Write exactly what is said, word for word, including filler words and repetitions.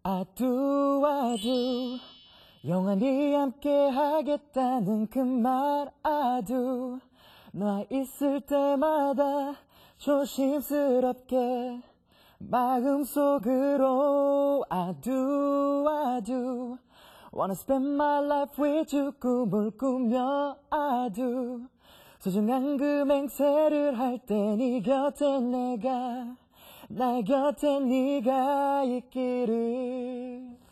아두 아두 영원히 함께 하겠다는 그 말 아두 너 있을 때마다 조심스럽게 마음속으로 아두 아두 Wanna spend my life with you 꿈을 꾸며 아두 소중한 그 맹세를 할 때 네 곁에 내가 나 곁에 네가 있기를